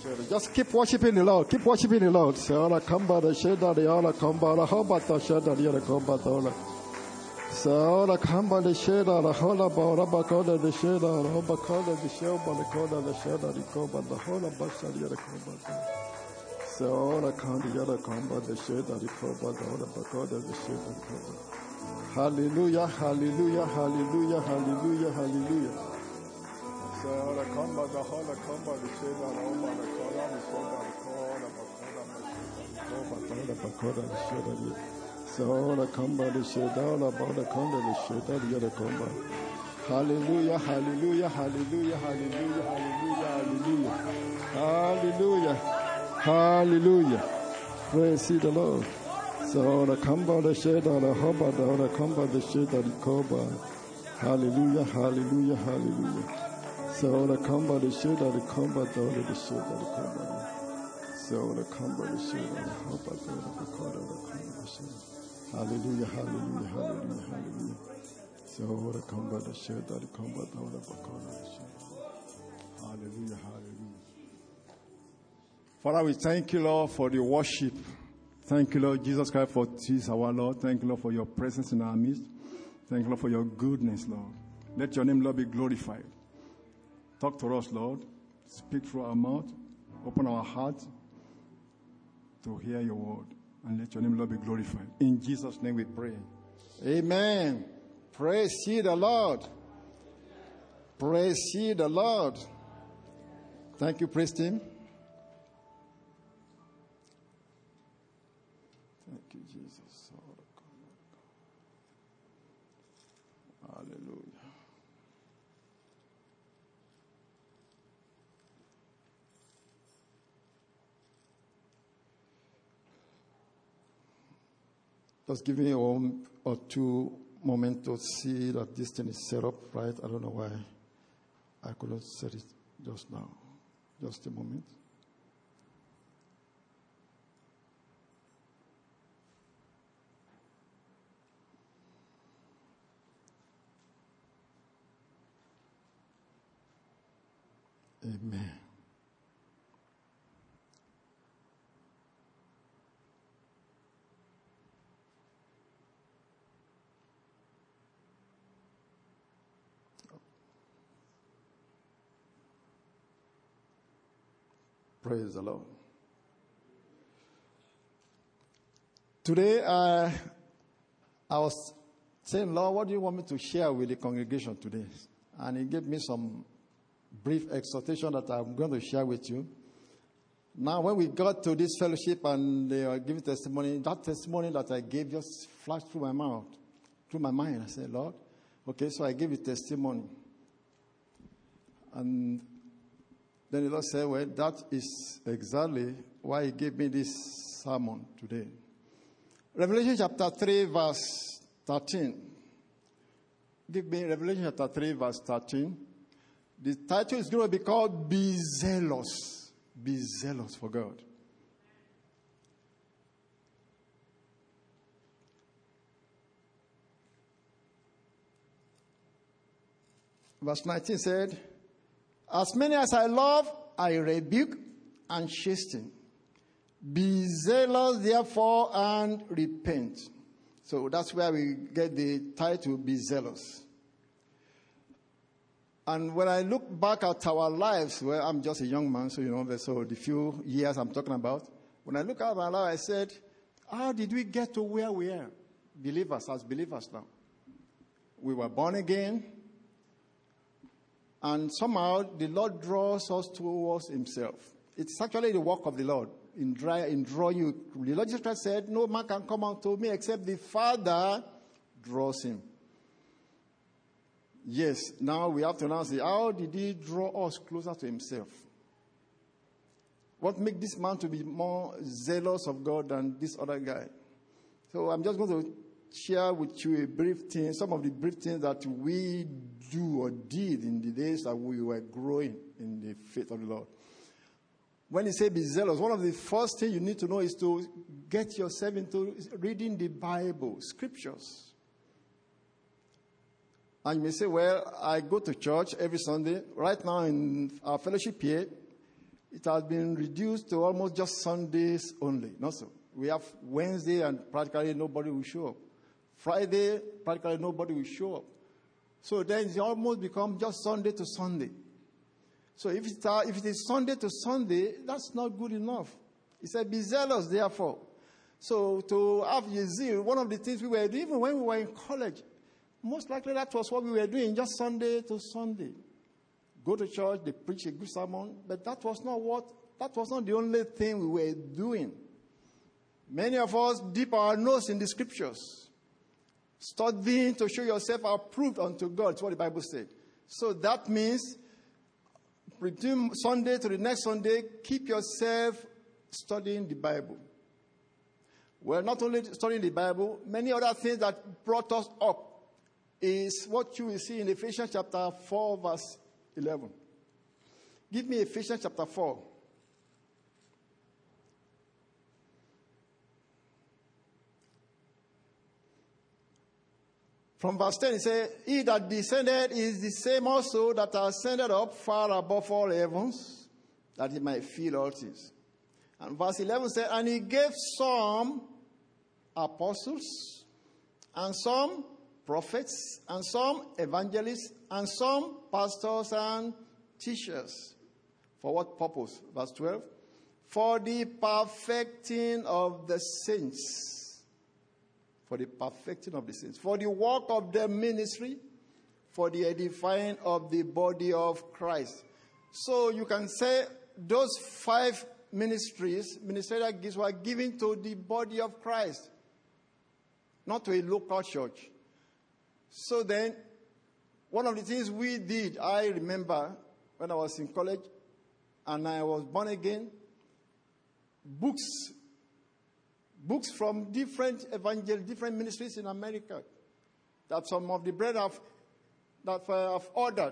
Just keep worshiping the Lord. Keep worshiping the Lord. Say, "Ola kamba the sheda the ola kamba the hobata sheda the ola kamba the ola." Say, "Ola kamba the sheda the hola ba bakoda the sheda the hobakoda the sheba the koda the sheda the koba the hola basha the ola kamba. Say, "Ola kamba the ola kamba the sheda the koba the ola bakoda the sheda the koba." Hallelujah! Hallelujah! Hallelujah! Hallelujah! Hallelujah! So the combat, the whole combat, the shade, the over the color, the soda, the corner, the bacoda, the shade, so the combat, the shade, all about the corner, the shade, the other combat. Hallelujah, hallelujah, hallelujah, hallelujah, hallelujah, hallelujah, hallelujah. Praise the Lord. So the combat, the shade, the hobart, the combat, the shade, the cobalt. Hallelujah, hallelujah, hallelujah. So the combat the shade of the combat the shade of the combat. So the combat the shade of the combat the combat shade. Hallelujah, hallelujah, hallelujah, hallelujah. So the combat the shade of the combat the shade. Hallelujah, hallelujah. Father, we thank you, Lord, for the worship. Thank you, Lord Jesus Christ, for this, our Lord. Thank you, Lord, for your presence in our midst. Thank you, Lord, for your goodness, Lord. Let your name, Lord, be glorified. Talk to us, Lord. Speak through our mouth. Open our heart to hear your word. And let your name, Lord, be glorified. In Jesus' name we pray. Amen. Praise ye the Lord. Praise ye the Lord. Thank you, praise team. Thank you, Jesus. Hallelujah. Just give me 1 or 2 moments to see that this thing is set up right. I don't know why I couldn't set it just now. Just a moment. Amen. Praise the Lord. Today, I was saying, Lord, what do you want me to share with the congregation today? And he gave me some brief exhortation that I'm going to share with you. Now, when we got to this fellowship and they were giving testimony, that testimony that I gave just flashed through my mouth, through my mind. I said, Lord, okay, so I gave you testimony. And then the Lord said, well, that is exactly why he gave me this sermon today. Revelation chapter 3, verse 13. Give me Revelation chapter 3, verse 13. The title is going to be called Be Zealous. Be zealous for God. Verse 19 said, as many as I love, I rebuke and chasten. Be zealous, therefore, and repent. So that's where we get the title, Be Zealous. And when I look back at our lives, well, I'm just a young man, so the few years I'm talking about. When I look at my life, I said, how did we get to where we are? Believers, as believers now. We were born again. And somehow the Lord draws us towards himself. It's actually the work of the Lord in drawing you. The Lord Jesus Christ said, no man can come unto me except the Father draws him. Yes, now we have to now say, how did he draw us closer to himself? What makes this man to be more zealous of God than this other guy? So I'm just going to share with you a brief thing, some of the brief things that we do or did in the days that we were growing in the faith of the Lord. When you say be zealous, one of the first things you need to know is to get yourself into reading the Bible, scriptures. And you may say, well, I go to church every Sunday. Right now in our fellowship here, it has been reduced to almost just Sundays only. Not so. We have Wednesday and practically nobody will show up. Friday, practically nobody will show up. So then it almost becomes just Sunday to Sunday. So if it is Sunday to Sunday, that's not good enough. He said, be zealous, therefore. So to have a zeal, one of the things we were doing, even when we were in college, most likely that was what we were doing, just Sunday to Sunday. Go to church, they preach a good sermon, but that was not the only thing we were doing. Many of us dip our nose in the scriptures. Studying to show yourself approved unto God, is what the Bible said. So that means, between Sunday to the next Sunday, keep yourself studying the Bible. Well, not only studying the Bible, many other things that brought us up is what you will see in Ephesians chapter 4, verse 11. Give me Ephesians chapter 4. From verse 10, it says, he that descended is the same also that ascended up far above all heavens, that he might fill all things. And verse 11 says, and he gave some apostles, and some prophets, and some evangelists, and some pastors and teachers. For what purpose? Verse 12. For the perfecting of the saints. For the perfecting of the saints. For the work of the ministry. For the edifying of the body of Christ. So you can say those 5 ministerial gifts were given to the body of Christ. Not to a local church. So then, one of the things we did, I remember when I was in college and I was born again, books from different different ministries in America that some of the brethren have ordered.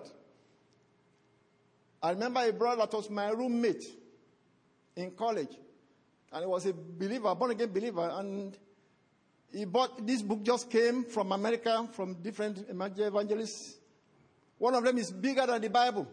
I remember a brother that was my roommate in college, and he was a believer, born again believer, and he bought this book, just came from America, from different evangelists. One of them is bigger than the Bible.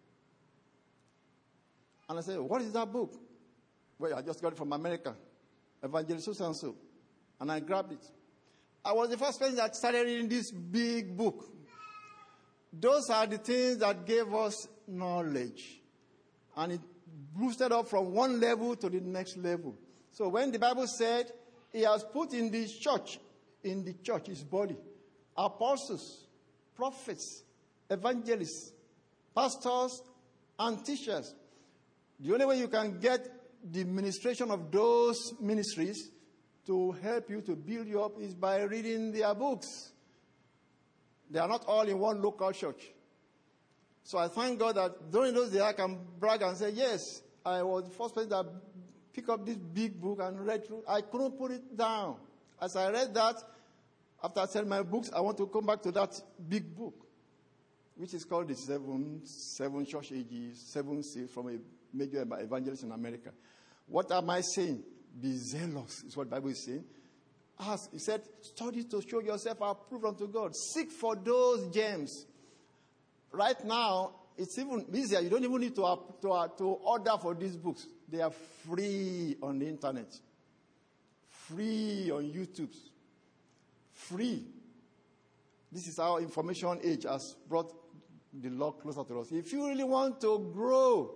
And I said, what is that book? Well, I just got it from America. Evangelist so-and-so. And I grabbed it. I was the first person that started reading this big book. Those are the things that gave us knowledge. And it boosted up from one level to the next level. So when the Bible said, he has put in the church, his body, apostles, prophets, evangelists, pastors, and teachers. The only way you can get the administration of those ministries to help you, to build you up, is by reading their books. They are not all in one local church. So I thank God that during those days I can brag and say, yes, I was the first person that picked up this big book and read through. I couldn't put it down. As I read that, after I sell my books, I want to come back to that big book, which is called the Seven Church Ages, 7 Seals from a major evangelist in America. What am I saying? Be zealous, is what the Bible is saying. Ask, he said, study to show yourself approved unto God. Seek for those gems. Right now, it's even easier. You don't even need to order for these books. They are free on the internet. Free on YouTube. Free. This is our information age has brought the Lord closer to us. If you really want to grow,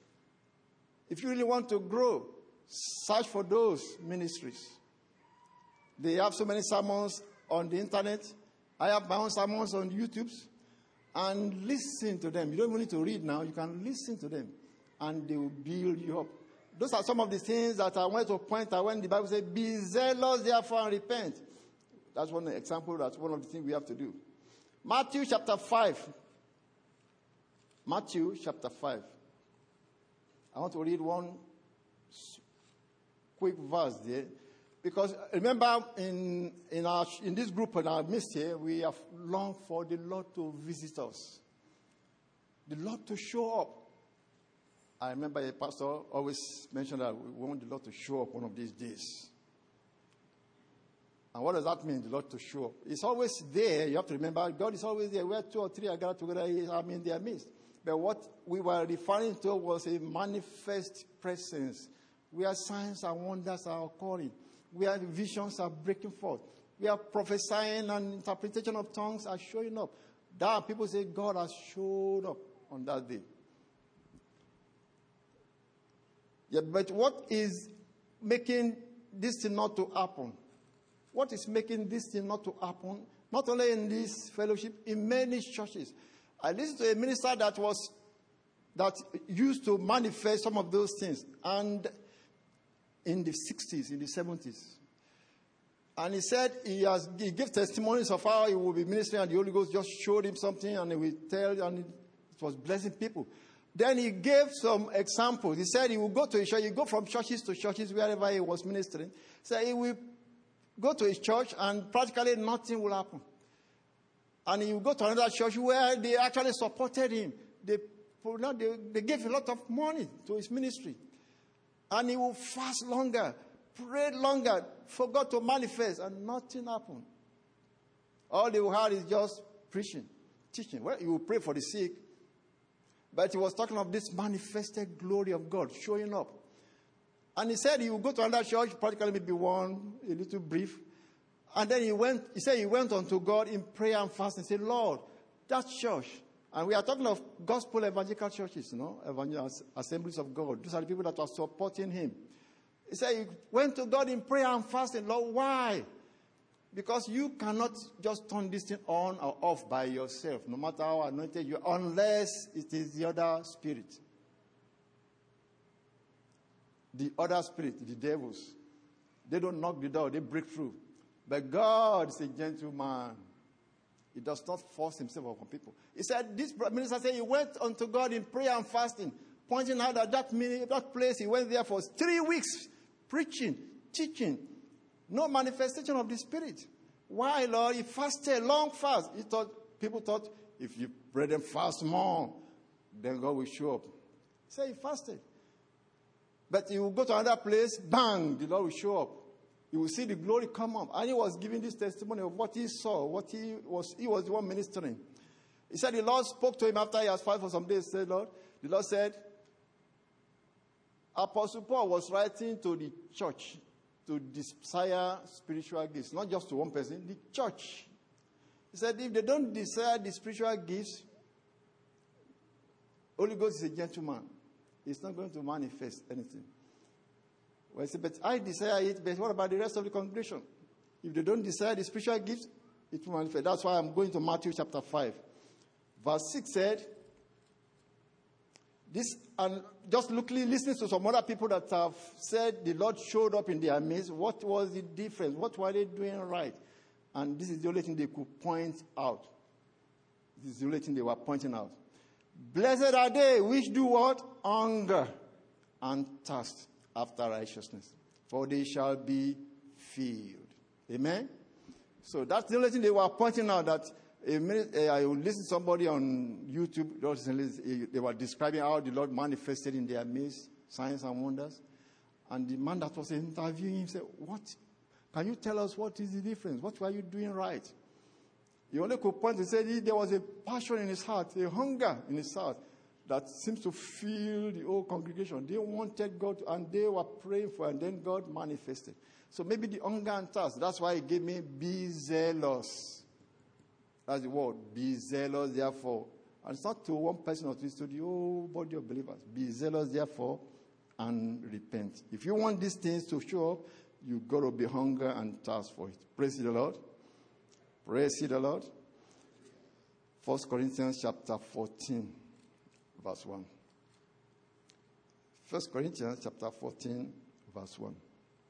search for those ministries. They have so many sermons on the internet. I have my own sermons on YouTube. And listen to them. You don't even need to read now. You can listen to them. And they will build you up. Those are some of the things that I want to point out when the Bible says, be zealous therefore and repent. That's one example. That's one of the things we have to do. Matthew chapter 5. Matthew chapter 5. I want to read one quick verse there. Because remember, in this group, in our midst here, we have longed for the Lord to visit us. The Lord to show up. I remember a pastor always mentioned that we want the Lord to show up one of these days. And what does that mean, the Lord to show up? It's always there. You have to remember, God is always there. Where 2 or 3 are gathered together, I'm in their midst. But what we were referring to was a manifest presence, where signs and wonders are occurring, where visions are breaking forth, where prophesying and interpretation of tongues are showing up. That people say God has showed up on that day. Yeah, but what is making this thing not to happen? What is making this thing not to happen? Not only in this fellowship, in many churches. I listened to a minister that used to manifest some of those things, and in the 60s, in the 70s. And he said he gave testimonies of how he would be ministering, and the Holy Ghost just showed him something, and he would tell, and it was blessing people. Then he gave some examples. He said he would go to a church, he would go from churches to churches wherever he was ministering. So he would go to his church, and practically nothing will happen. And he would go to another church where they actually supported him. They gave a lot of money to his ministry. And he would fast longer, pray longer, for God to manifest, and nothing happened. All they had is just preaching, teaching. Well, he would pray for the sick, but he was talking of this manifested glory of God showing up. And he said he would go to another church, practically maybe one, a little brief. And then he said he went unto God in prayer and fasting. He said, Lord, that church, and we are talking of gospel evangelical churches, assemblies of God. Those are the people that are supporting him. He said he went to God in prayer and fasting. Lord, why? Because you cannot just turn this thing on or off by yourself, no matter how anointed you are, unless it is the other spirit. The other spirit, the devils. They don't knock the door, they break through. But God is a gentleman. He does not force himself upon people. He said, this minister said he went unto God in prayer and fasting, pointing out that place, he went there for 3 weeks, preaching, teaching. No manifestation of the Spirit. Why, Lord? He fasted, long fast. People thought, if you pray and fast more, then God will show up. He said he fasted. But he will go to another place, bang, the Lord will show up. You will see the glory come up. And he was giving this testimony of what he saw, what he was the one ministering. He said the Lord spoke to him after he has fasted for some days. He said, Lord, the Lord said, Apostle Paul was writing to the church to desire spiritual gifts, not just to one person, the church. He said, if they don't desire the spiritual gifts, Holy Ghost is a gentleman. He's not going to manifest anything. Well, he said, but I desire it, but what about the rest of the congregation? If they don't desire the spiritual gifts, it will manifest. That's why I'm going to Matthew chapter 5. Verse 6 said, this, and just listening to some other people that have said the Lord showed up in their midst, what was the difference? What were they doing right? And this is the only thing they could point out. This is the only thing they were pointing out. Blessed are they which do what? Hunger and thirst after righteousness, for they shall be filled. Amen? So that's the only thing they were pointing out, that I listened to somebody on YouTube, they were describing how the Lord manifested in their midst, signs and wonders. And the man that was interviewing him said, what? Can you tell us what is the difference? What were you doing right? He only could point and say there was a passion in his heart, a hunger in his heart that seems to fill the whole congregation. They wanted God, and they were praying for, and then God manifested. So maybe the hunger and thirst, that's why he gave me be zealous. That's the word. Be zealous, therefore. And it's not to one person or two, it's to the whole body of believers. Be zealous, therefore, and repent. If you want these things to show up, you've got to be hunger and thirst for it. Praise the Lord. Praise the Lord. 1 Corinthians chapter 14, verse 1. 1 Corinthians chapter 14, verse 1.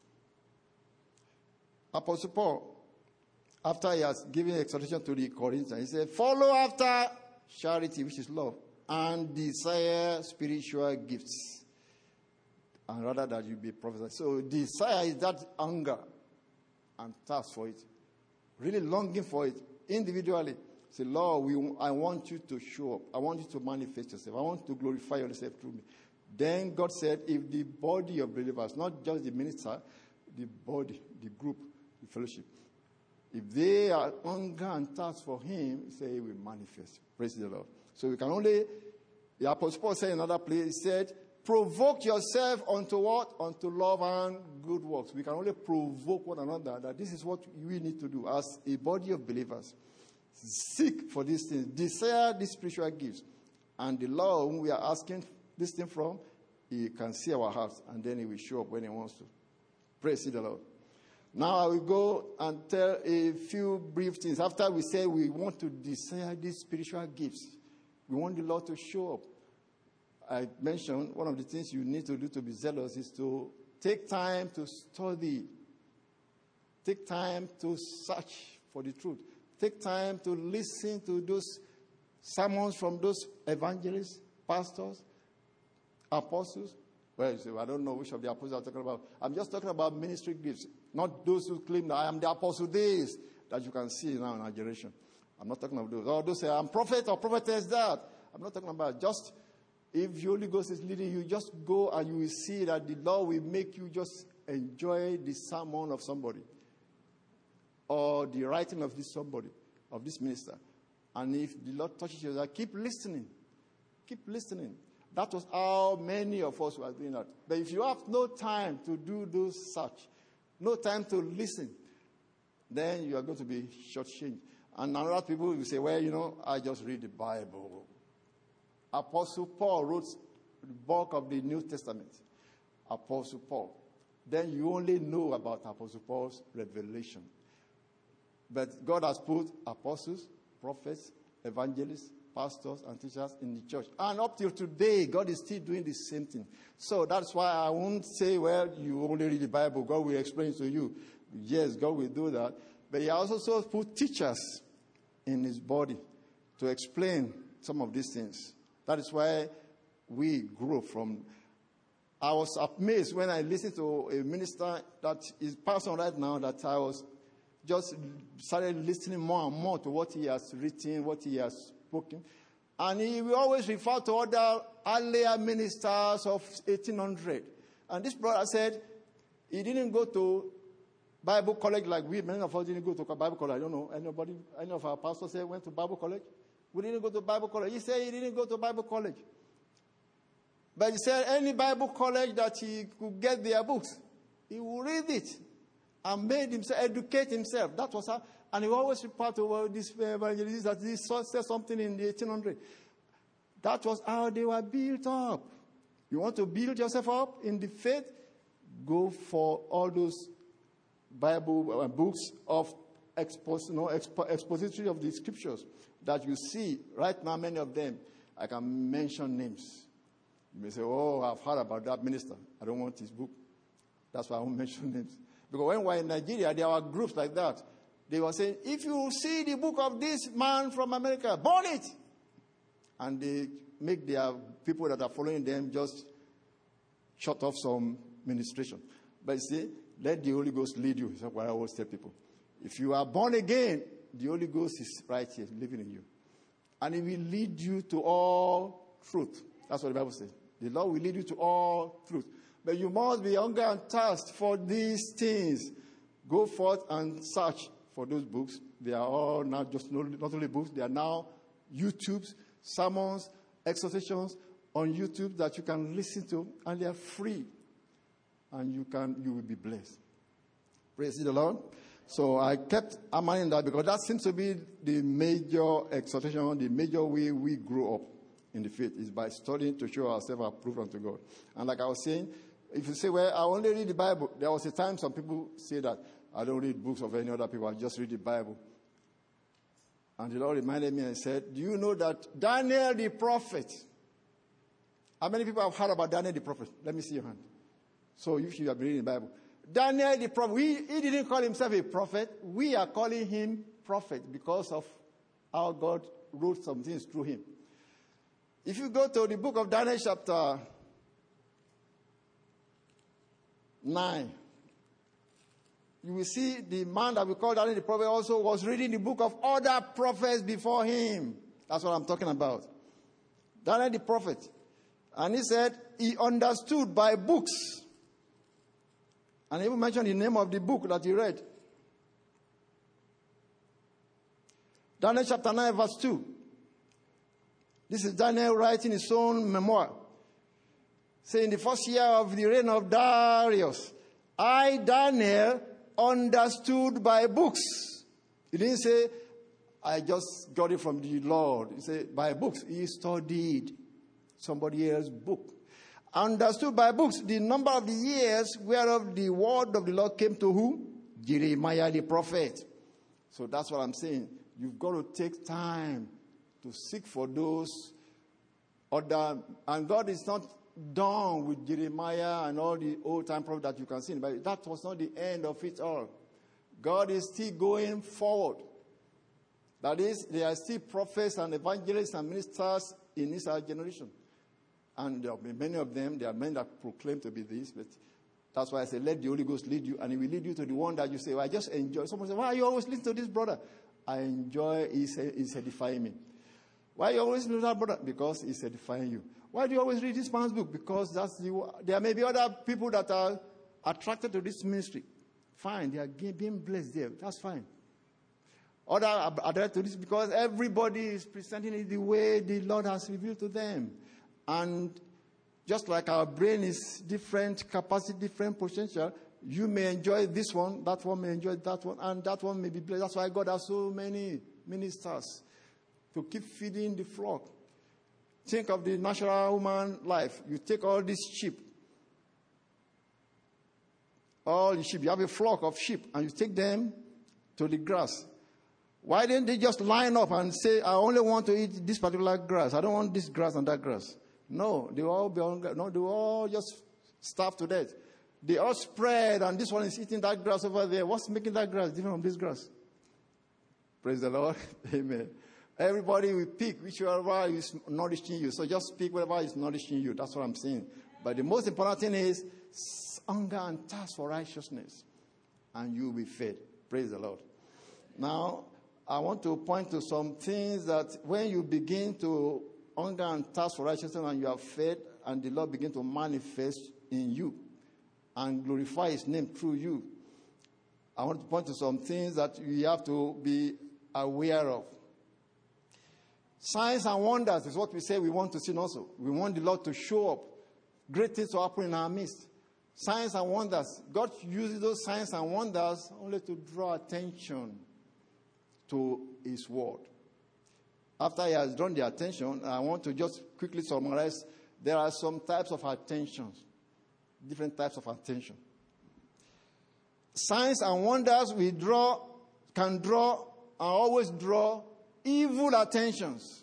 Apostle Paul, after he has given exhortation to the Corinthians, he said, follow after charity, which is love, and desire spiritual gifts, and rather that you be prophesied. So desire is that hunger and thirst for it, really longing for it individually. Say, Lord, I want you to show up. I want you to manifest yourself. I want you to glorify yourself through me. Then God said, if the body of believers, not just the minister, the body, the group, the fellowship, if they are hunger and thirst for him, he said he will manifest. Praise the Lord. So we can only The Apostle Paul said in another place, he said, provoke yourself unto what? Unto love and good works. We can only provoke one another that this is what we need to do as a body of believers. Seek for these things. Desire these spiritual gifts. And the Lord whom we are asking this thing from, he can see our hearts, and then he will show up when he wants to. Praise the Lord. Now I will go and tell a few brief things. After we say we want to desire these spiritual gifts, we want the Lord to show up. I mentioned one of the things you need to do to be zealous is to take time to study. Take time to search for the truth. Take time to listen to those sermons from those evangelists, pastors, apostles. Well, you say, I don't know which of the apostles I'm talking about. I'm just talking about ministry gifts, not those who claim that I am the apostle days that you can see now in our generation. I'm not talking about those. Or those say, I'm prophet or prophetess that. I'm not talking about just if the Holy Ghost is leading you, just go and you will see that the Lord will make you just enjoy the sermon of somebody or the writing of this somebody, of this minister. And if the Lord touches you, keep listening. Keep listening. That was how many of us were doing that. But if you have no time to do those search, no time to listen, then you are going to be shortchanged. And a lot of people will say, well, I just read the Bible. Apostle Paul wrote the bulk of the New Testament. Apostle Paul. Then you only know about Apostle Paul's revelation. But God has put apostles, prophets, evangelists, pastors, and teachers in the church. And up till today, God is still doing the same thing. So that's why I won't say, well, you only read the Bible. God will explain to you. Yes, God will do that. But he also put teachers in his body to explain some of these things. That is why we grow from. I was amazed when I listened to a minister that is passing right now, that I was just started listening more and more to what he has written, what he has spoken. And he will always refer to other earlier ministers of 1800. And this brother said he didn't go to Bible college like we. Many of us didn't go to Bible college. I don't know. Any of our pastors say went to Bible college? We didn't go to Bible college. He said he didn't go to Bible college. But he said any Bible college that he could get their books, he will read it and made himself educate himself. That was how. And he always referred to this evangelist that he said something in the 1800s. That was how they were built up. You want to build yourself up in the faith? Go for all those Bible books of expository of the scriptures that you see right now. Many of them, I can mention names. You may say, "Oh, I've heard about that minister. I don't want his book." That's why I won't mention names. Because when we were in Nigeria, there were groups like that. They were saying, if you see the book of this man from America, burn it. And they make their people that are following them just shut off some ministration. But you see, let the Holy Ghost lead you. That's what I always tell people. If you are born again, the Holy Ghost is right here, living in you. And he will lead you to all truth. That's what the Bible says. The Lord will lead you to all truth. But you must be hunger and thirst for these things. Go forth and search for those books. They are all not only books, they are now YouTubes, sermons, exhortations on YouTube that you can listen to, and they are free. And you will be blessed. Praise the Lord. So I kept hammering that because that seems to be the major exhortation, the major way we grow up in the faith is by studying to show ourselves approved unto God. And like I was saying, if you say, well, I only read the Bible, there was a time some people say that I don't read books of any other people, I just read the Bible. And the Lord reminded me and said, do you know that Daniel the prophet, how many people have heard about Daniel the prophet? Let me see your hand. So if you have been reading the Bible. Daniel the prophet, he didn't call himself a prophet. We are calling him prophet because of how God wrote some things through him. If you go to the book of Daniel chapter 9, you will see the man that we call Daniel the prophet also was reading the book of other prophets before him. That's what I'm talking about. Daniel the prophet. And he said he understood by books. And he even mentioned the name of the book that he read. Daniel chapter 9 verse 2. This is Daniel writing his own memoir. Say, in the first year of the reign of Darius, I, Daniel, understood by books. He didn't say, I just got it from the Lord. He said, by books. He studied somebody else's book. Understood by books the number of the years whereof the word of the Lord came to who? Jeremiah the prophet. So that's what I'm saying. You've got to take time to seek for those other. And God is not done with Jeremiah and all the old-time prophets that you can see. But that was not the end of it all. God is still going forward. That is, there are still prophets and evangelists and ministers in this generation. And there will be many of them. There are men that proclaim to be this. But that's why I say, let the Holy Ghost lead you. And he will lead you to the one that you say, well, I just enjoy. Someone say, why are you always listening to this brother? I enjoy he's edifying me. Why are you always listening to that brother? Because he's edifying you. Why do you always read this man's book? Because there may be other people that are attracted to this ministry. Fine, they are being blessed there. That's fine. Other are attracted to this because everybody is presenting it the way the Lord has revealed to them. And just like our brain is different capacity, different potential, you may enjoy this one, that one may enjoy that one, and that one may be blessed. That's why God has so many ministers to keep feeding the flock. Think of the natural human life. You take all these sheep, all the sheep. You have a flock of sheep, and you take them to the grass. Why didn't they just line up and say, I only want to eat this particular grass. I don't want this grass and that grass. No, they will all just starve to death. They all spread, and this one is eating that grass over there. What's making that grass different from this grass? Praise the Lord. Amen. Everybody will pick whichever is nourishing you. So just pick whatever is nourishing you. That's what I'm saying. But the most important thing is hunger and thirst for righteousness, and you will be fed. Praise the Lord. Now, I want to point to some things that when you begin to hunger and thirst for righteousness and you are fed, and the Lord begin to manifest in you and glorify his name through you, I want to point to some things that you have to be aware of. Signs and wonders is what we say we want to see also. We want the Lord to show up. Great things to happen in our midst. Signs and wonders. God uses those signs and wonders only to draw attention to his word. After he has drawn the attention, I want to just quickly summarize. There are some types of attentions. Different types of attention. Signs and wonders can draw and always draw evil attentions.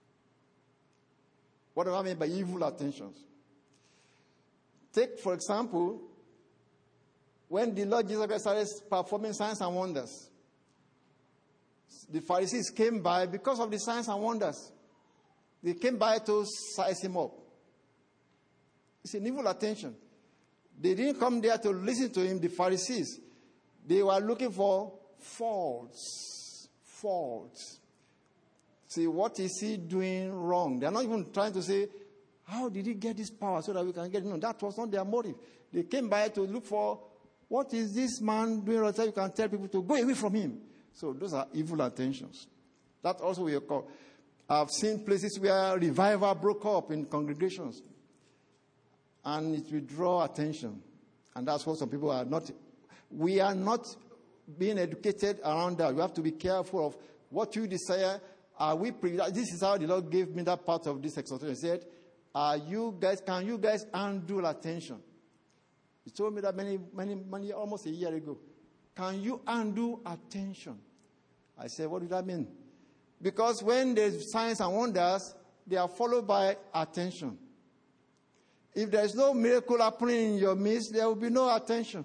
What do I mean by evil attentions? Take, for example, when the Lord Jesus Christ started performing signs and wonders, the Pharisees came by because of the signs and wonders. They came by to size him up. It's an evil attention. They didn't come there to listen to him, the Pharisees. They were looking for faults. Faults. See, what is he doing wrong? They're not even trying to say, how did he get this power so that we can get it? No, that was not their motive. They came by to look for, what is this man doing so you can tell people to go away from him. So those are evil attentions. That also we call. I've seen places where revival broke up in congregations. And it will draw attention. And that's what some people are not. We are not being educated around that. You have to be careful of what you desire. This is how the Lord gave me that part of this exhortation. He said, can you guys handle attention? He told me that many, almost a year ago. Can you undo attention? I said, what did that mean? Because when there's signs and wonders, they are followed by attention. If there is no miracle happening in your midst, there will be no attention.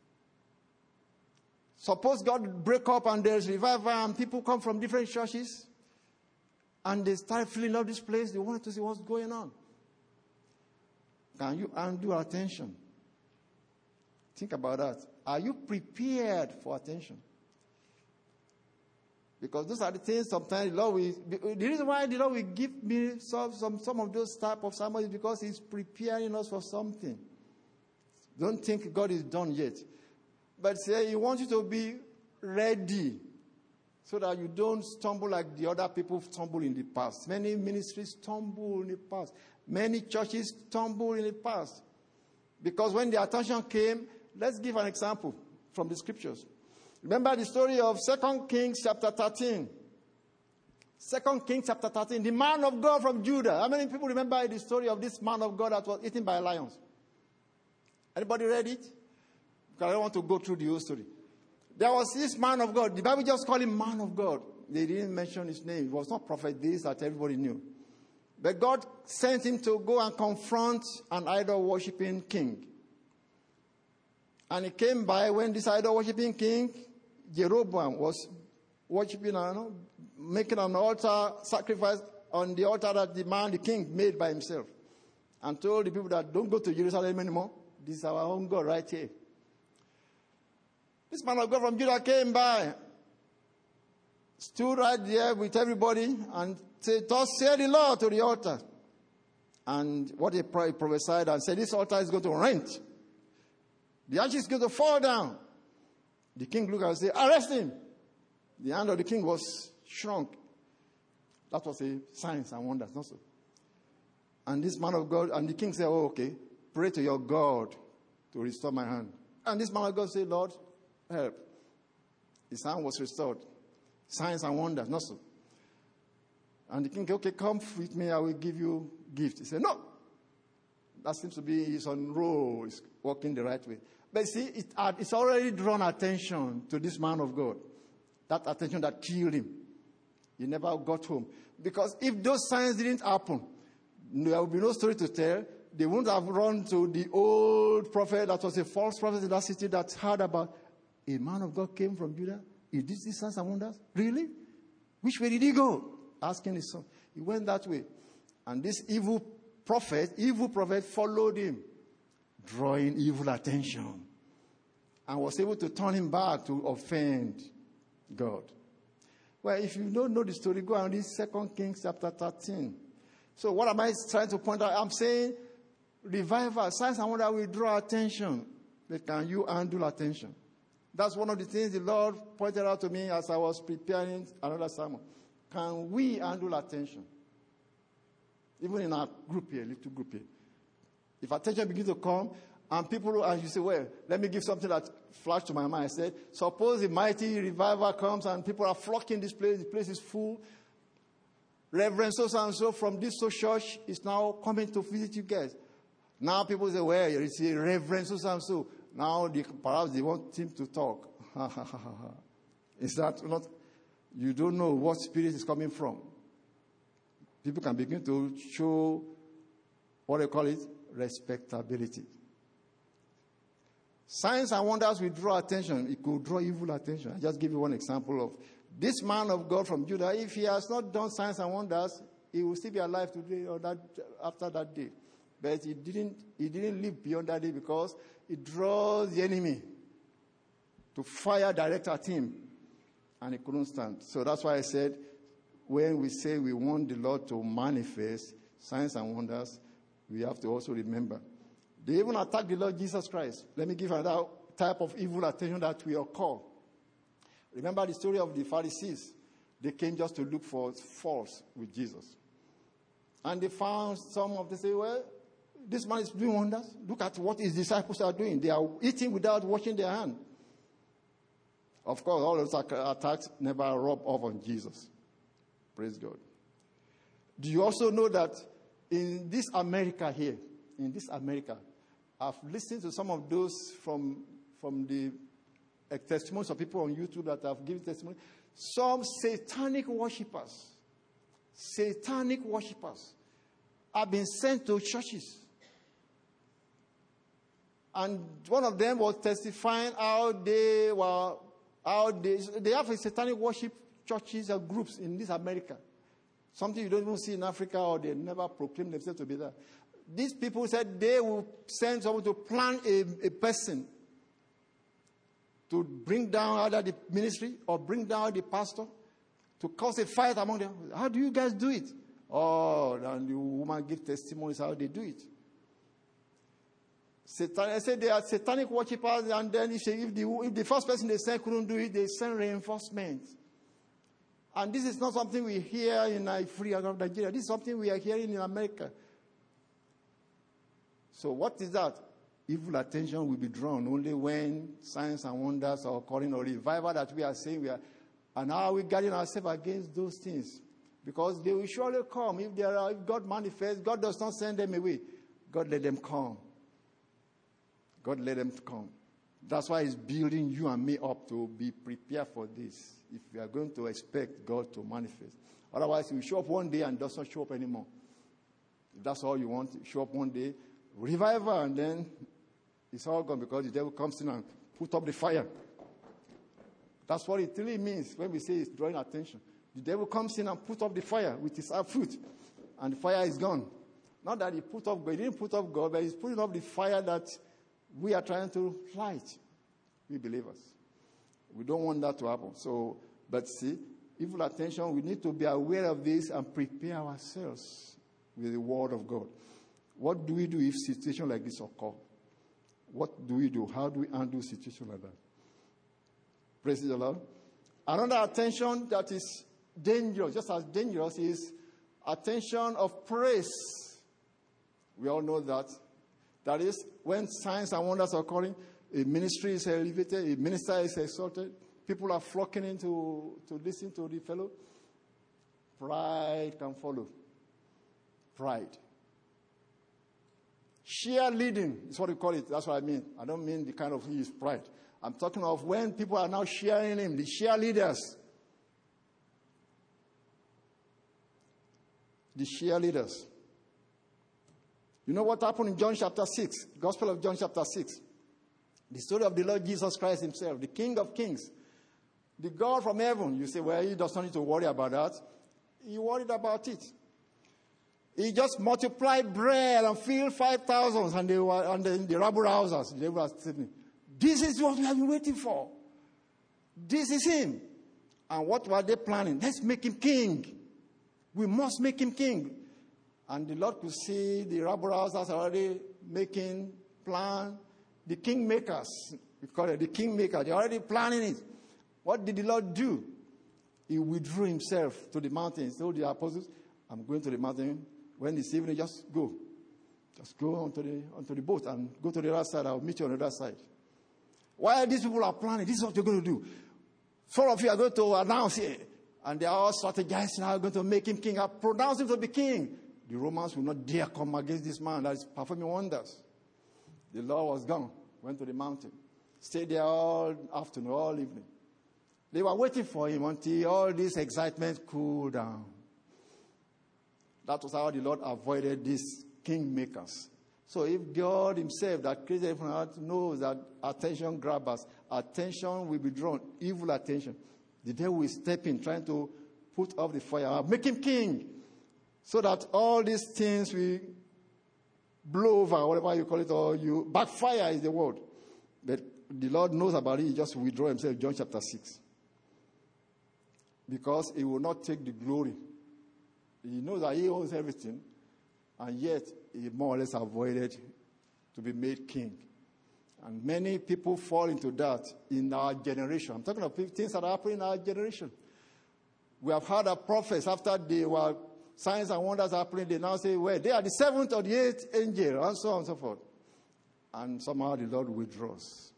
Suppose God break up and there's revival and people come from different churches and they start filling up this place. They want to see what's going on. Can you undo attention? Think about that. Are you prepared for attention? Because those are the things sometimes the reason why the Lord will give me some of those type of sermons is because he's preparing us for something. Don't think God is done yet. But say he wants you to be ready. so that you don't stumble like the other people stumbled in the past. Many ministries stumble in the past. Many churches stumble in the past. Because when the attention came, let's give an example from the scriptures. Remember the story of 2 Kings chapter 13. 2 Kings chapter 13, the man of God from Judah. How many people remember the story of this man of God that was eaten by lions? Anybody read it? Because I don't want to go through the whole story. There was this man of God. The Bible just called him man of God. They didn't mention his name. It was not prophet this that everybody knew. But God sent him to go and confront an idol-worshipping king. And he came by when this idol-worshipping king, Jeroboam, was worshipping, making an altar sacrifice on the altar that the king made by himself. And told the people that don't go to Jerusalem anymore. This is our own God right here. This man of God from Judah came by, stood right there with everybody and said, "Thus said the Lord," to the altar. And what he prophesied and said, this altar is going to rent. The ashes is going to fall down. The king looked and said, "Arrest him." The hand of the king was shrunk. That was a signs and wonders, not so. And this man of God, and the king said, "Oh, okay, pray to your God to restore my hand." And this man of God said, "Lord, help." His hand was restored. Signs and wonders, not so. And the king said, "Okay, come with me, I will give you gift." He said, "No." That seems to be he's on roll, he's walking the right way. But see, it's already drawn attention to this man of God. That attention that killed him. He never got home. Because if those signs didn't happen, there would be no story to tell. They wouldn't have run to the old prophet that was a false prophet in that city that heard about a man of God came from Judah. He did these signs and wonders. Really? Which way did he go? Asking his son. He went that way. And this evil prophet followed him, drawing evil attention, and was able to turn him back to offend God. Well, if you don't know the story, go and read 2 Kings chapter 13. So what am I trying to point out? I'm saying revival, signs and wonders will draw attention. But can you handle attention? That's one of the things the Lord pointed out to me as I was preparing another sermon. Can we handle attention? Even in our group here, little group here. If attention begins to come, and people, and you say, well, let me give something that flashed to my mind. I said, suppose a mighty revival comes and people are flocking this place, the place is full. Reverend so-and-so from this church is now coming to visit you guys. Now people say, well, you see Reverend so-and-so. Now perhaps they want him to talk. Is that not? You don't know what spirit is coming from. People can begin to show, what they call it, respectability. Signs and wonders will draw attention. It could draw evil attention. I'll just give you one example of this man of God from Judah. If he has not done signs and wonders, he will still be alive today or that after that day. But he didn't live beyond that day because it draws the enemy to fire direct at him. And he couldn't stand. So that's why I said, when we say we want the Lord to manifest signs and wonders, we have to also remember. They even attacked the Lord Jesus Christ. Let me give another type of evil attention that we occur. Remember the story of the Pharisees. They came just to look for faults with Jesus. And they found some of them say, well, this man is doing wonders. Look at what his disciples are doing. They are eating without washing their hands. Of course, all those attacks never rub off on Jesus. Praise God. Do you also know that in this America here, I've listened to some of those from the testimonies of people on YouTube that have given testimony. Some satanic worshippers have been sent to churches. And one of them was testifying how they have a satanic worship churches or groups in this America. Something you don't even see in Africa, or they never proclaim themselves to be there. These people said they will send someone to plan a person to bring down either the ministry or bring down the pastor to cause a fight among them. How do you guys do it? Oh, and the woman gives testimonies how they do it. I said they are satanic worshippers, and then if the first person they send couldn't do it, they send reinforcements. And this is not something we hear in Free Nigeria. This is something we are hearing in America. So what is that? Evil attention will be drawn only when signs and wonders are occurring, or revival that we are saying we are. And how are we guarding ourselves against those things? Because they will surely come. If God manifests, God does not send them away. God let them come. God let them come. That's why He's building you and me up to be prepared for this. If we are going to expect God to manifest. Otherwise, He will show up one day and does not show up anymore. If that's all you want, show up one day, revival, and then it's all gone because the devil comes in and put up the fire. That's what it really means when we say it's drawing attention. The devil comes in and put up the fire with his fruit, and the fire is gone. Not that he didn't put up God, but he's putting up the fire that we are trying to light. We believers. We don't want that to happen. So, but see, evil attention, we need to be aware of this and prepare ourselves with the word of God. What do we do if situations like this occur? What do we do? How do we handle situations like that? Praise the Lord. Another attention that is dangerous, just as dangerous, is attention of praise. We all know that. That is, when signs and wonders are occurring, a ministry is elevated, a minister is exalted, people are flocking in to listen to the fellow. Pride can follow. Pride. Sheer leading is what we call it. That's what I mean. I don't mean the kind of his pride. I'm talking of when people are now sharing him, the sheer leaders. The sheer leaders. You know what happened in John chapter 6? Gospel of John chapter 6. The story of the Lord Jesus Christ himself, the King of Kings. The God from heaven. You say, well, he does not need to worry about that. He worried about it. He just multiplied bread and filled 5,000, and they were in the rabble houses. They were sitting. This is what we have been waiting for. This is him. And what were they planning? Let's make him king. We must make him king. And the Lord could see the rabble houses already making plan. The kingmakers, we call it the kingmaker. They're already planning it. What did the Lord do? He withdrew himself to the mountain. He told the apostles, I'm going to the mountain. When it's evening, just go. Just go onto the boat and go to the other side. I'll meet you on the other side. While these people are planning, this is what you're going to do. 4 of you are going to announce it. And they are all strategizing how going to make him king. I pronounce him to be king. The Romans will not dare come against this man that is performing wonders. The Lord was gone. Went to the mountain. Stayed there all afternoon, all evening. They were waiting for him until all this excitement cooled down. That was how the Lord avoided these kingmakers. So if God himself that created heaven and earth knows that attention grabbers, attention will be drawn, evil attention, the devil will step in trying to put off the fire, make him king, so that all these things will blow over, whatever you call it, or you backfire is the word. But the Lord knows about it. He just withdraw himself, John chapter 6. Because he will not take the glory. He knows that he owns everything, and yet he more or less avoided to be made king. And many people fall into that in our generation. I'm talking about things that are happening in our generation. We have heard of prophets after they were signs and wonders happening, they now say, well, they are the 7th or the 8th angel, and so on and so forth. And somehow the Lord withdraws.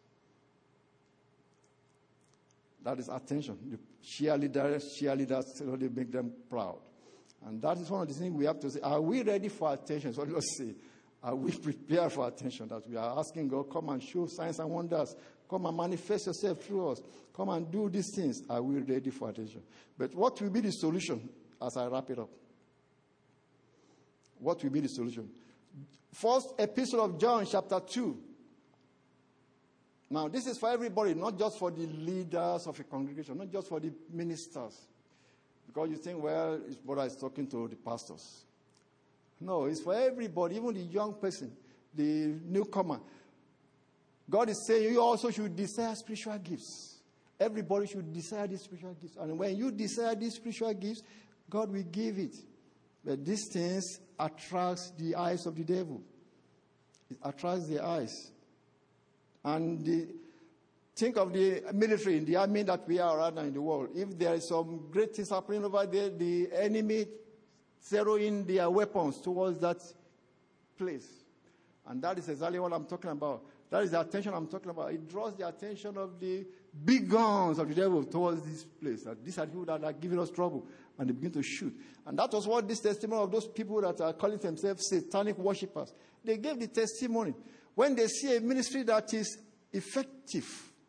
That is attention. The cheerleaders, they make them proud. And that is one of the things we have to say. Are we ready for attention? So let's say, are we prepared for attention? That we are asking God, come and show signs and wonders. Come and manifest yourself through us. Come and do these things. Are we ready for attention? But what will be the solution as I wrap it up? What will be the solution? First epistle of John, chapter 2. Now, this is for everybody, not just for the leaders of a congregation, not just for the ministers. Because you think, well, his brother is talking to the pastors. No, it's for everybody, even the young person, the newcomer. God is saying you also should desire spiritual gifts. Everybody should desire these spiritual gifts. And when you desire these spiritual gifts, God will give it. But these things attracts the eyes of the devil. It attracts the eyes. And Think of the military, the army that we are right now in the world. If there is some great things happening over there, the enemy zero in their weapons towards that place. And that is exactly what I'm talking about. That is the attention I'm talking about. It draws the attention of the big guns of the devil towards this place. That these are people that are giving us trouble. And they begin to shoot. And that was what this testimony of those people that are calling themselves satanic worshippers. They gave the testimony. When they see a ministry that is effective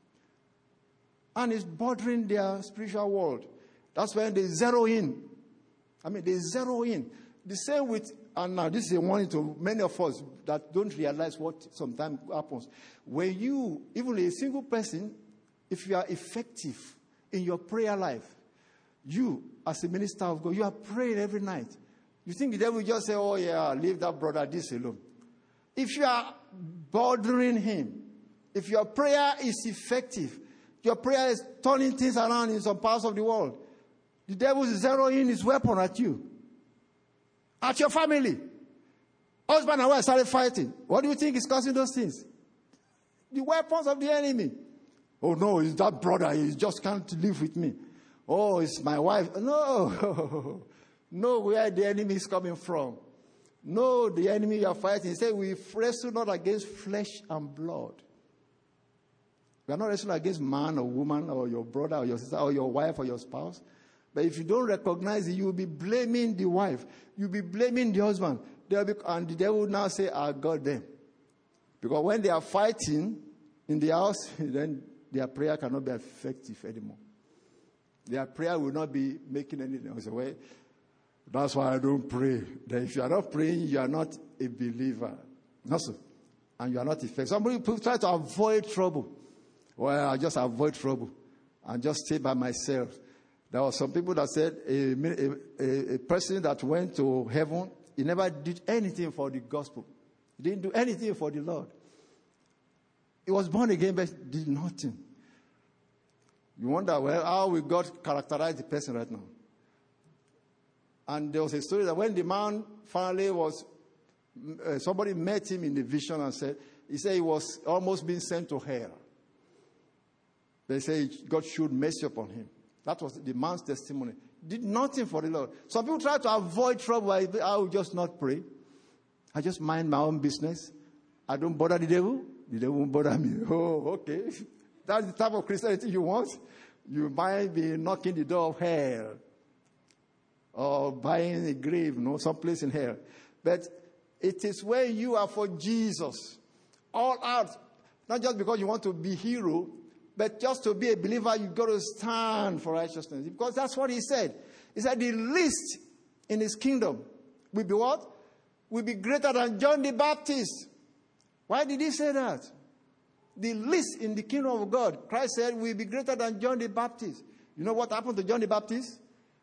and is bordering their spiritual world, that's when they zero in. They zero in. The same with, and now this is a warning to many of us that don't realize what sometimes happens. When you, even a single person, if you are effective in your prayer life, you, as a minister of God, you are praying every night. You think the devil will just say, oh yeah, leave that brother this alone. If you are bothering him, if your prayer is effective, your prayer is turning things around in some parts of the world, the devil is zeroing his weapon at you, at your family. Husband and wife started fighting. What do you think is causing those things? The weapons of the enemy. Oh no, it's that brother. He just can't live with me. Oh, it's my wife. No. Know where the enemy is coming from. Know the enemy you are fighting. He said, we wrestle not against flesh and blood. We are not wrestling against man or woman or your brother or your sister or your wife or your spouse. But if you don't recognize it, you will be blaming the wife. You will be blaming the husband. And the devil will now say, I got them. Because when they are fighting in the house, then their prayer cannot be effective anymore. Their prayer will not be making any way. That's why I don't pray. That if you are not praying, you are not a believer. Not so. And you are not effective. Some people try to avoid trouble. Well, I just avoid trouble and just stay by myself. There were some people that said a person that went to heaven, he never did anything for the gospel. He didn't do anything for the Lord. He was born again, but did nothing. You wonder, well, how will God characterize the person right now? And there was a story that when the man finally was, somebody met him in the vision and said, he was almost being sent to hell. They say God showed mercy upon him. That was the man's testimony. Did nothing for the Lord. Some people try to avoid trouble. I will just not pray. I just mind my own business. I don't bother the devil. The devil won't bother me. Oh, okay. That's the type of Christianity you want. You might be knocking the door of hell. Or buying a grave, someplace in hell. But it is where you are for Jesus. All out. Not just because you want to be hero, but just to be a believer, you've got to stand for righteousness. Because that's what he said. He said the least in his kingdom will be what? Will be greater than John the Baptist. Why did he say that? The least in the kingdom of God, Christ said, will be greater than John the Baptist. You know what happened to John the Baptist?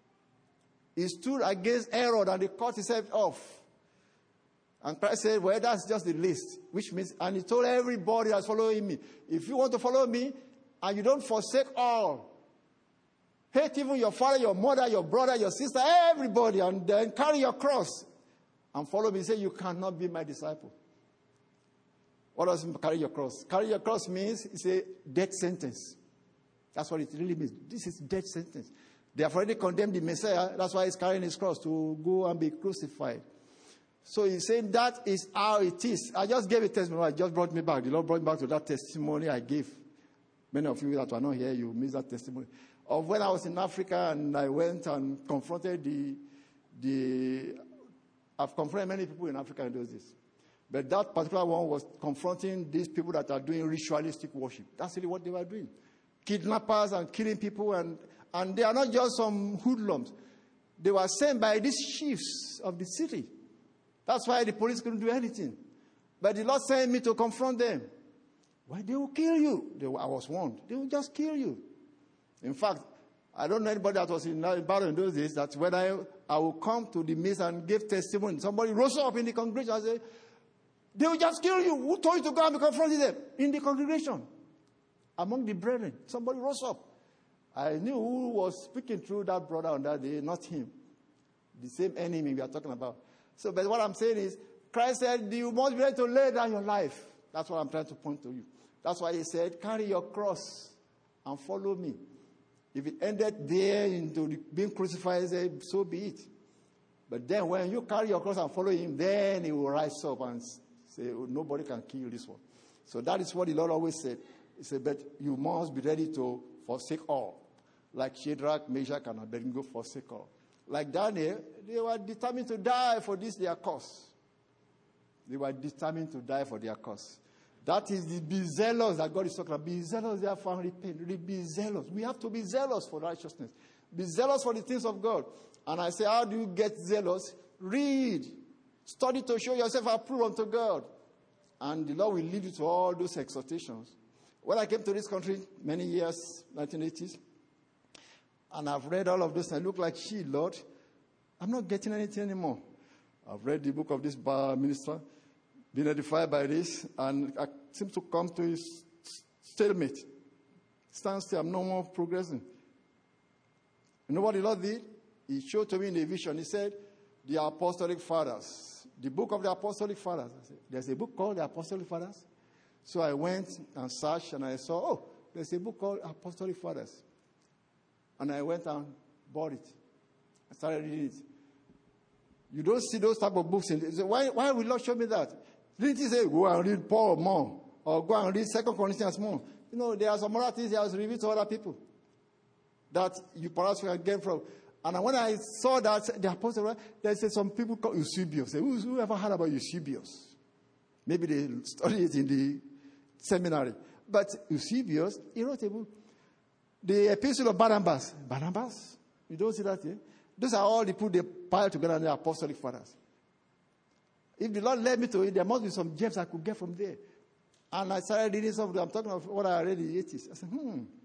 He stood against Herod and he cut himself off. And Christ said, well, that's just the least. Which means, and he told everybody that's following me, if you want to follow me, and you don't forsake all, hate even your father, your mother, your brother, your sister, everybody, and then carry your cross and follow me. Say, you cannot be my disciple. What does carry your cross? Carry your cross means it's a death sentence. That's what it really means. This is death sentence. They have already condemned the Messiah. That's why he's carrying his cross to go and be crucified. So he's saying that is how it is. I just gave a testimony. It just brought me back. The Lord brought me back to that testimony I gave. Many of you that are not here, you missed that testimony. Of when I was in Africa and I went and confronted I've confronted many people in Africa in those days. But that particular one was confronting these people that are doing ritualistic worship. That's really what they were doing. Kidnappers and killing people, and they are not just some hoodlums. They were sent by these chiefs of the city. That's why the police couldn't do anything. But the Lord sent me to confront them. Why? They will kill you. I was warned. They will just kill you. In fact, I don't know anybody that was in battle in those days that when I will come to the midst and give testimony, somebody rose up in the congregation and said, they will just kill you. Who told you to go and be confronting them? In the congregation. Among the brethren. Somebody rose up. I knew who was speaking through that brother on that day, not him. The same enemy we are talking about. So, but what I'm saying is, Christ said, you must be ready to lay down your life. That's what I'm trying to point to you. That's why he said, carry your cross and follow me. If it ended there into being crucified, so be it. But then when you carry your cross and follow him, then he will rise up and say, oh, nobody can kill this one. So that is what the Lord always said. He said, but you must be ready to forsake all. Like Shadrach, Meshach, and Abednego forsake all. Like Daniel, they were determined to die for this their cause. They were determined to die for their cause. That is the be zealous that God is talking about. Be zealous, therefore, and repent. Be zealous. We have to be zealous for righteousness. Be zealous for the things of God. And I say, how do you get zealous? Read. Study to show yourself approved unto God. And the Lord will lead you to all those exhortations. When I came to this country many years, 1980s, and I've read all of this, and I look like, Lord, I'm not getting anything anymore. I've read the book of this minister, been edified by this, and I seem to come to a stalemate. Stand still, I'm no more progressing. You know what the Lord did? He showed to me in a vision. He said, the Apostolic Fathers, the book of the Apostolic Fathers. I said, there's a book called the Apostolic Fathers. So I went and searched, and I saw, oh, there's a book called Apostolic Fathers. And I went and bought it. I started reading it. You don't see those type of books. Why will Lord show me that? Didn't he say, go and read Paul more? Or go and read 2 Corinthians more? You know, there are some other things he has revealed to other people that you perhaps can get from. And when I saw that, the apostle, they said some people called Eusebius. Who ever heard about Eusebius? Maybe they studied it in the seminary. But Eusebius, he wrote a book. The Epistle of Barnabas. Barnabas? You don't see that here? Those are all the people they piled together in the Apostolic Fathers. If the Lord led me to it, there must be some gems I could get from there. And I started reading some of them. I'm talking of what I read in the 80s. I said,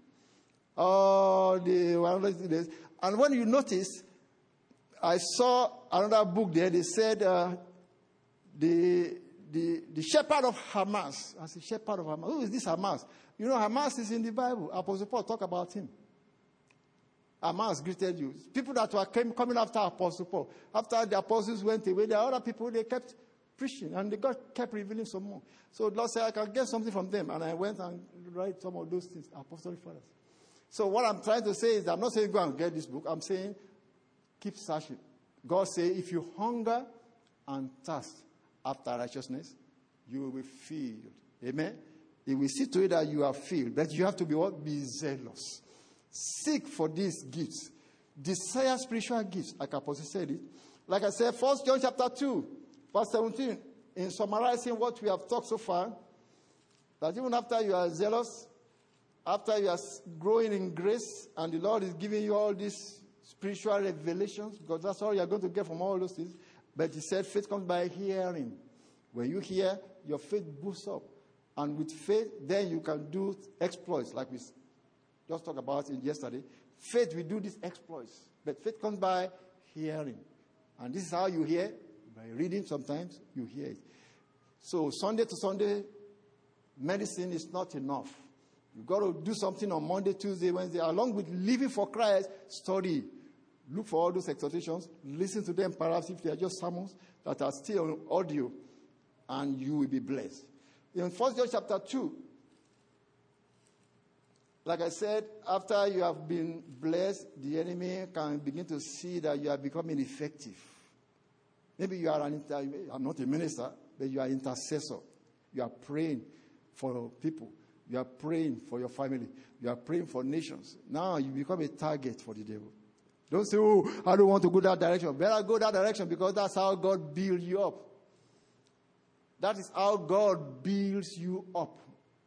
Oh, the and when you notice, I saw another book there. They said the shepherd of Hamas. I said, shepherd of Hamas. Who is this Hamas? You know, Hamas is in the Bible. Apostle Paul talk about him. Hamas greeted you. People that were coming after Apostle Paul. After the apostles went away, there are other people, they kept preaching. And God kept revealing some more. So the Lord said, I can get something from them. And I went and write some of those things. Apostolic Fathers. So what I'm trying to say is, I'm not saying go and get this book. I'm saying keep searching. God says, if you hunger and thirst after righteousness, you will be filled. Amen? He will see to it that you are filled. But you have to be what? Be zealous. Seek for these gifts. Desire spiritual gifts, like Apostle said it. Like I said, 1 John chapter 2, verse 17, in summarizing what we have talked so far, that even after you are zealous, after you are growing in grace, and the Lord is giving you all these spiritual revelations, because that's all you are going to get from all those things. But he said faith comes by hearing. When you hear, your faith boosts up. And with faith, then you can do exploits, like we just talked about it yesterday. Faith will do these exploits. But faith comes by hearing. And this is how you hear. By reading sometimes, you hear it. So Sunday to Sunday, medicine is not enough. You've got to do something on Monday, Tuesday, Wednesday. Along with living for Christ, study. Look for all those exhortations. Listen to them, perhaps if they are just sermons that are still on audio. And you will be blessed. In 1 John chapter 2, like I said, after you have been blessed, the enemy can begin to see that you are becoming effective. Maybe you are I'm not a minister, but you are an intercessor. You are praying for people. You are praying for your family. You are praying for nations. Now you become a target for the devil. Don't say, oh, I don't want to go that direction. Better go that direction, because that's how God builds you up. That is how God builds you up.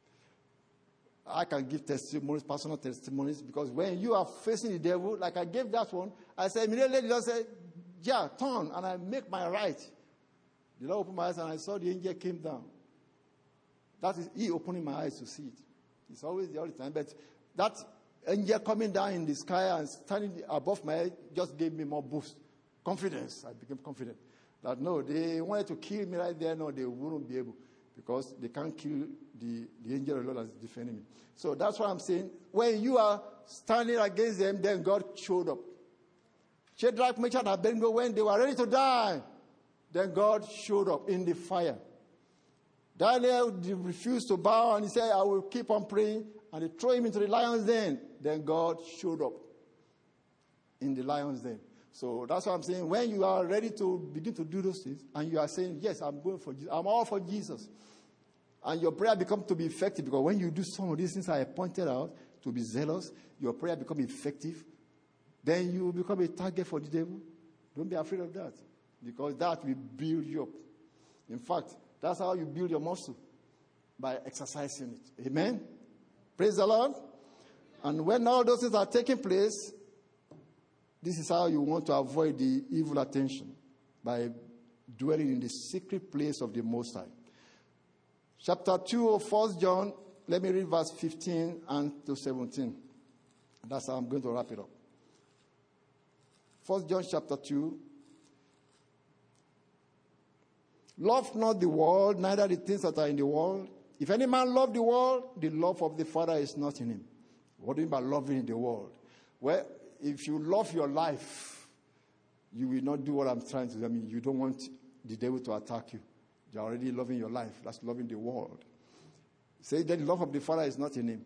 I can give testimonies, personal testimonies, because when you are facing the devil, like I gave that one, I said, immediately the Lord said, yeah, turn, and I make my right. The Lord opened my eyes, and I saw the angel came down. That is He opening my eyes to see it. It's always the only time. But that angel coming down in the sky and standing above my head just gave me more boost. Confidence. I became confident. That no, they wanted to kill me right there. No, they wouldn't be able, because they can't kill the angel of the Lord that's defending me. So that's what I'm saying. When you are standing against them, then God showed up. Shadrach, Meshach, and Abednego, when they were ready to die, then God showed up in the fire. Daniel refused to bow, and he said, I will keep on praying. And they throw him into the lion's den. Then God showed up in the lion's den. So that's what I'm saying. When you are ready to begin to do those things, and you are saying, yes, I'm going for Jesus, I'm all for Jesus, and your prayer becomes to be effective, because when you do some of these things I pointed out, to be zealous, your prayer becomes effective, then you become a target for the devil. Don't be afraid of that, because that will build you up. In fact, that's how you build your muscle, by exercising it. Amen? Praise the Lord. And when all those things are taking place, this is how you want to avoid the evil attention, by dwelling in the secret place of the Most High. Chapter 2 of 1 John, let me read verse 15 and to 17. That's how I'm going to wrap it up. 1 John chapter 2. Love not the world, neither the things that are in the world. If any man love the world, the love of the Father is not in him. What do you mean by loving the world? Well, if you love your life, you will not do what I'm trying to do. I mean, you don't want the devil to attack you. You're already loving your life. That's loving the world. Say that the love of the Father is not in him.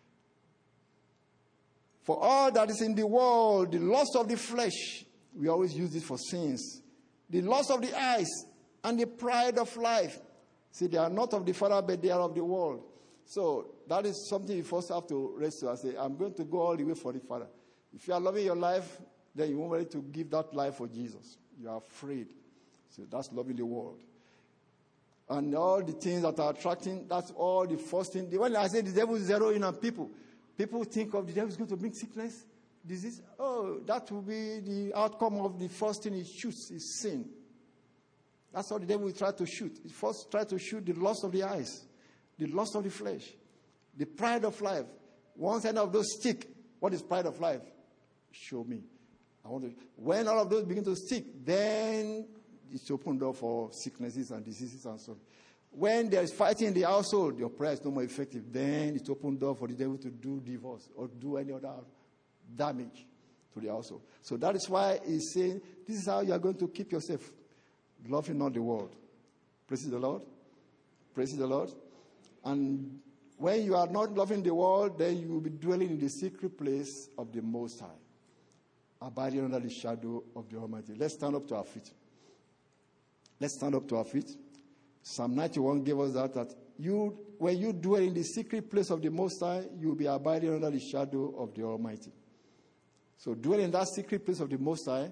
For all that is in the world, the lust of the flesh, we always use this for sins, the lust of the eyes, and the pride of life. See, they are not of the Father, but they are of the world. So that is something you first have to rest to and say, I'm going to go all the way for the Father. If you are loving your life, then you won't ready to give that life for Jesus. You are afraid. So that's loving the world. And all the things that are attracting, that's all the first thing. When I say the devil is zeroing on people, people think of the devil is going to bring sickness, disease. Oh, that will be the outcome of the first thing he shoots, is sin. That's how the devil will try to shoot. He first try to shoot the lust of the eyes, the lust of the flesh, the pride of life. Once any of those stick, what is pride of life? Show me. I want to. When all of those begin to stick, then it's open door for sicknesses and diseases and so on. When there is fighting in the household, your prayer is no more effective. Then it's open door for the devil to do divorce or do any other damage to the household. So that is why he's saying, this is how you are going to keep yourself loving not the world. Praise the Lord. Praise the Lord. And when you are not loving the world, then you will be dwelling in the secret place of the Most High, abiding under the shadow of the Almighty. Let's stand up to our feet. Let's stand up to our feet. Psalm 91 gave us that when you dwell in the secret place of the Most High, you will be abiding under the shadow of the Almighty. So dwell in that secret place of the Most High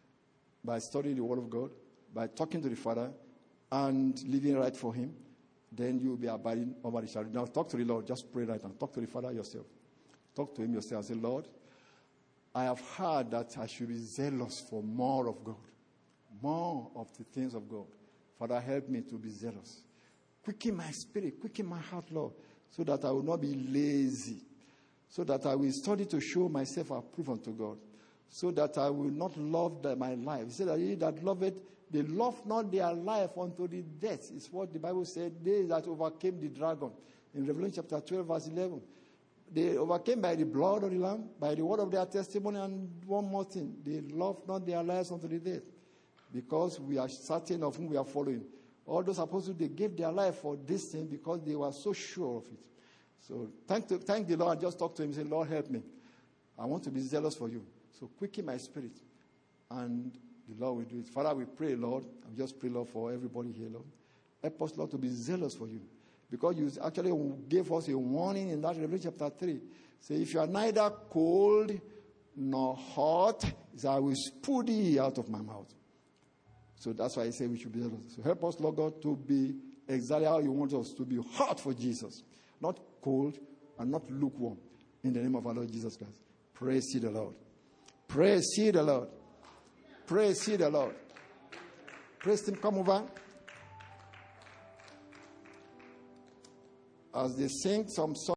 by studying the Word of God, by talking to the Father, and living right for Him. Then you will be abiding under the shadow. Now talk to the Lord. Just pray right now. Talk to the Father yourself. Talk to Him yourself and say, Lord, I have heard that I should be zealous for more of God. More of the things of God. Father, help me to be zealous. Quicken my spirit, quicken my heart, Lord, so that I will not be lazy, so that I will study to show myself approved unto God, so that I will not love my life. He said that he that loveth, they love not their life unto the death. It's what the Bible said, they that overcame the dragon. In Revelation chapter 12, verse 11. They overcame by the blood of the Lamb, by the word of their testimony, and one more thing, they love not their lives unto the death. Because we are certain of whom we are following. All those apostles, they gave their life for this thing because they were so sure of it. So thank the Lord and just talk to Him and say, Lord, help me. I want to be zealous for you. So quicken my spirit. And the Lord will do it. Father, we pray, Lord. I just pray, Lord, for everybody here, Lord. Help us, Lord, to be zealous for you. Because you actually gave us a warning in that Revelation chapter 3. Say, if you are neither cold nor hot, I will spew thee out of my mouth. So that's why I say we should be zealous. So help us, Lord God, to be exactly how you want us to be, hot for Jesus. Not cold and not lukewarm. In the name of our Lord Jesus Christ. Praise ye the Lord. Praise ye the Lord. Praise ye the Lord. Praise Him. Come over. As they sing some songs.